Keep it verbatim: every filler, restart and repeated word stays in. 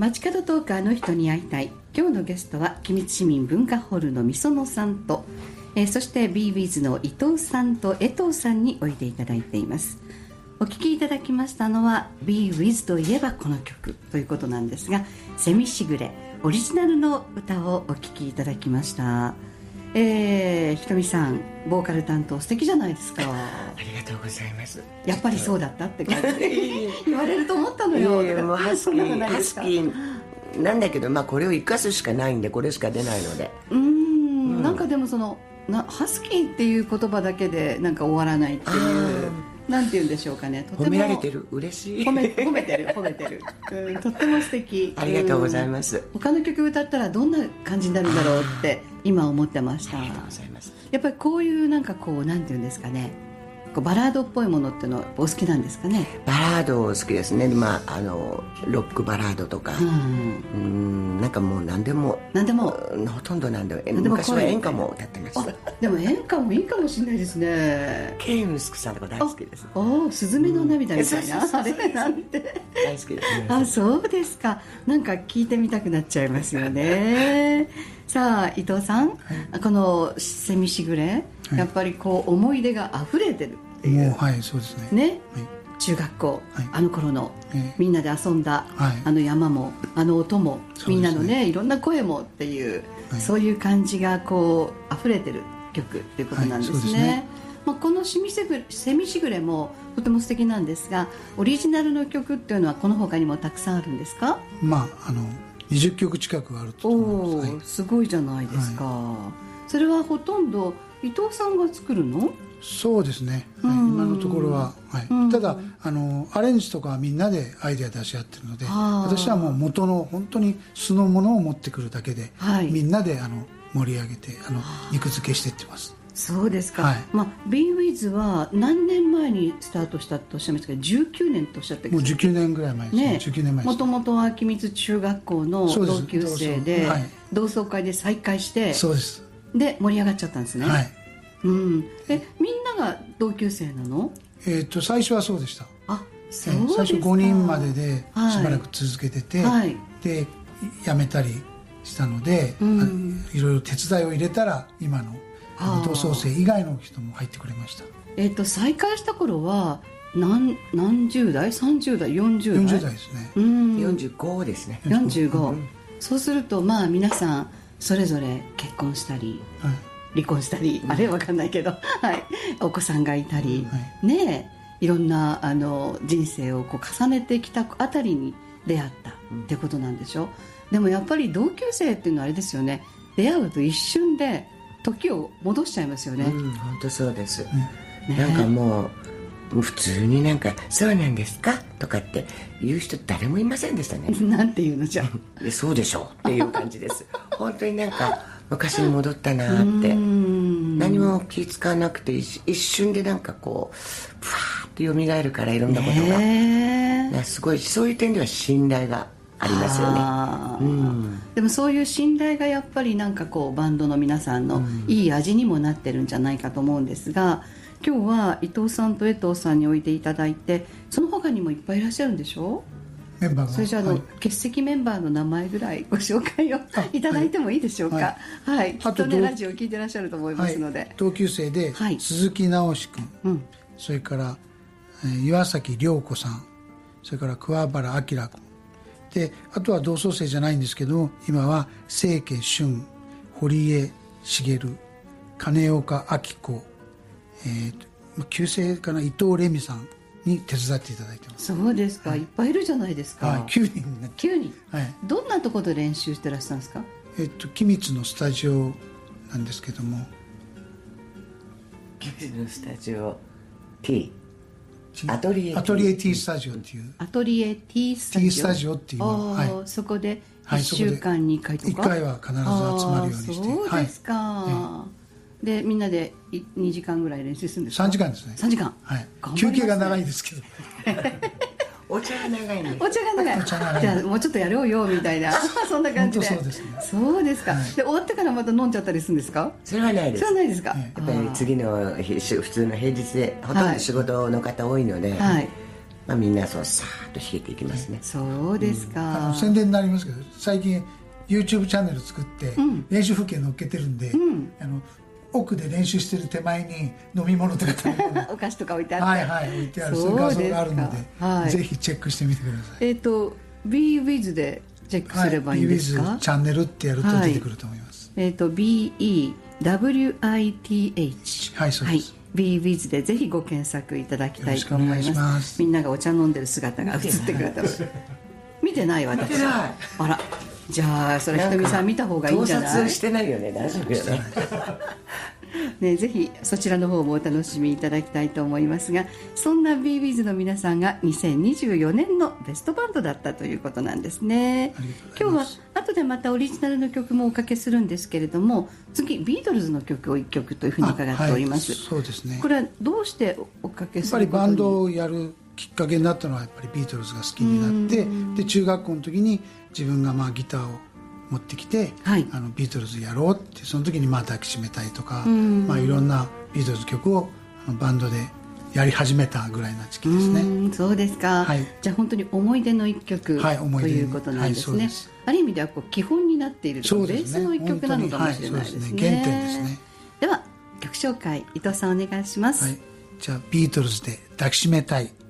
街角トーク、あの人に会いたい。今日のゲストは君津市民文化ホールのみそのさんと、えー、そして ビーウィズ の伊藤さんと江藤さんにおいでいただいています。お聴きいただきましたのは ビーウィズ といえばこの曲ということなんですが、セミしぐれオリジナルの歌をお聴きいただきました。えー、ひとみさんボーカル担当素敵じゃないですか。 ありがとうございます。 やっぱりそうだったって感じで言われると思ったのよ。 いやいやもうハスキーハスキーなんだけど、まあこれを生かすしかないんで、これしか出ないので、 うーん、うん、なんかでもそのなハスキーっていう言葉だけでなんか終わらないっていう、なんて言うんでしょうかね。とても褒められてる、嬉しい。 褒め、褒めてる褒めてる、うん、とっても素敵。 ありがとうございます、うん、 他の曲歌ったらどんな感じになるんだろうって今思ってました。 ありがとうございます。 やっぱりこういうなんかこうなんて言うんですかね、こうバラードっぽいものっていうのはお好きなんですかね。 バラード好きですね。まあ、あのロックバラードとか、うん、うんなんかもう何でも何でもほとんど何でも昔は演歌も歌ってました。 でも演歌もいいかもしれないですね。 ケイムスクさんとか大好きです。 おお、すずめの涙みたいな、うん、あれなんて大好きですね。 あ、そうですか。なんか聞いてみたくなっちゃいますよねさあ伊藤さん、はい、このセミしぐれ、はい、やっぱりこう思い出が溢れてるっていう。 もうはいそうですね。 ね、 はい、 中学校、はい、あの頃の、 えー、 みんなで遊んだ、はい、あの山もあの音も、みんなのねいろんな声もっていう、はい、そういう感じがこう溢れてる曲っていうことなんですね。はい、そうですね。まあ、このセミしぐれ、セミしぐれもとても素敵なんですが、オリジナルの曲っていうのはこの他にもたくさんあるんですか。 まああのにじゅっきょく近くあると思います。 お、はい、すごいじゃないですか。はい、それはほとんど伊藤さんが作るの？ そうですね、はい、今のところは、はい、ただあのアレンジとかはみんなでアイデア出し合ってるので、私はもう元の本当に素のものを持ってくるだけで、はい、みんなであの盛り上げてあの肉付けしていってます。 そうですか。はい、まあ、ビーウィズ は何年前にスタートしたとおっしゃいますか。じゅうきゅうねんとおっしゃってもうじゅうきゅうねんぐらい前ですね。じゅうきゅうねんまえです。 もともとは君津中学校の同級生で、はい、同窓会で再会して、 そうです。 で盛り上がっちゃったんですね。はい、うん、えみんなが同級生なの？ えー、と最初はそうでした。 あ、そうですか。 最初ごにんまででしばらく続けてて、はい、で辞めたりしたので、うん、いろいろ手伝いを入れたら今の同窓生以外の人も入ってくれました。 えー、と再開した頃は 何, 何十代さんじゅう代よんじゅう代よんじゅう代ですね。 うん、よんじゅうごですね。 よんじゅうご、うん、そうするとまあ皆さんそれぞれ結婚したり、はい、離婚したり、あれわかんないけど、はい、お子さんがいたり、はい、ねえいろんなあの人生をこう重ねてきたあたりに出会ったってことなんでしょ。うん、でもやっぱり同級生っていうのはあれですよね。出会うと一瞬で時を戻しちゃいますよね。 うん、本当そうです。うん、なんかもう普通になんかそうなんですかとかって言う人誰もいませんでしたね。 なんて言うのじゃあそうでしょうっていう感じです本当になんか昔に戻ったなって何も気使わなくて一瞬でなんかこうふわーって蘇るからいろんなことが、ね、すごいそういう点では信頼がありますよね。うん、 でもそういう信頼がやっぱりなんかこうバンドの皆さんのいい味にもなってるんじゃないかと思うんですが、今日は伊藤さんと江藤さんにおいでいただいて、その他にもいっぱいいらっしゃるんでしょ。 メンバーが。 それじゃあの、はい、欠席メンバーの名前ぐらいご紹介をいただいてもいいでしょうか。はい、はい、きっとねラジオ聞いてらっしゃると思いますので、はい、 同級生で、はい、鈴木直志君、うん、それから、えー、岩崎涼子さん、それから桑原明君で、あとは同窓生じゃないんですけど今は清家俊、堀江茂、金岡明子、えー、旧姓かな伊藤レミさんに手伝っていただいてます。 そうですか、はい、いっぱいいるじゃないですか。 はい、きゅうにんになってきゅうにん、はい、どんなところで練習してらっしゃるんですか。 えっと君津のスタジオなんですけども、 君津のスタジオ Tアトリエ T アトリエ T スタジオっていうアトリエ T スタジオ T スタジオっていうのは、 はい、そこでいっしゅうかんにいっかいとか、 いっかいは必ず集まるようにして。 そうですか、はい、でみんなでにじかんぐらい練習するんですか。 さんじかんですね。 さんじかん、 はい、休憩が長いですけどお茶が長いね。 お茶が長い。 お茶が長い。 じゃあもうちょっとやろうよみたいなそんな感じで。 そうですね。 そうですか。はい、で終わってからまた飲んじゃったりするんですか。 それはないです。 それはないですか。 やっぱり次の普通の平日でほとんど仕事の方多いので、はい、 まあ、みんなそうさーっと弾けていきますね。 そうですか、 あの宣伝になりますけど、最近 YouTube チャンネル作って、練習風景載っけてるんで、うん、あの奥で練習してる手前に飲み物とか食べ物お菓子とか置いてあって、 はいはい置いてある、そういう画像があるので、 はい、 ぜひチェックしてみてください。 えっ、ー、と ビーウィズ でチェックすればいいんですか？ はい、ビーウィズ チャンネルってやると出てくると思います。 はい、えっ、ー、と ビーイーダブリューアイティーエイチはいそうです、はい、 ビーウィズ でぜひご検索いただきたいと思います。ます。みんながお茶飲んでる姿が映ってくると見てない私。見てない。あら、じゃあそれひとみさん見た方がいいんじゃない？ 盗撮してないよね、大丈夫よね。 ね、ぜひそちらの方もお楽しみいただきたいと思いますが、そんな ビーウィズ の皆さんがにせんにじゅうよねんのベストバンドだったということなんですね。今日は後でまたオリジナルの曲もおかけするんですけれども、次ビートルズの曲をいっきょくというふうに伺っております。 はい、そうですね。 これはどうしておかけすることに？ やっぱりバンドをやるきっかけになったのはやっぱりビートルズが好きになって、で中学校の時に自分がまあギターを持ってきて、はい、あのビートルズやろうって、その時にまあ抱きしめたいとか、まあ、いろんなビートルズ曲をあのバンドでやり始めたぐらいな時期ですね。 うん、そうですか、はい、じゃあ本当に思い出の一曲、はい、ということなんですね。はい、すある意味ではこう基本になっていると、ベースの一曲なのかもしれないですね。はい、そうですね、原点ですね。では曲紹介伊藤さんお願いします。はい、 じゃあビートルズで抱きしめたい。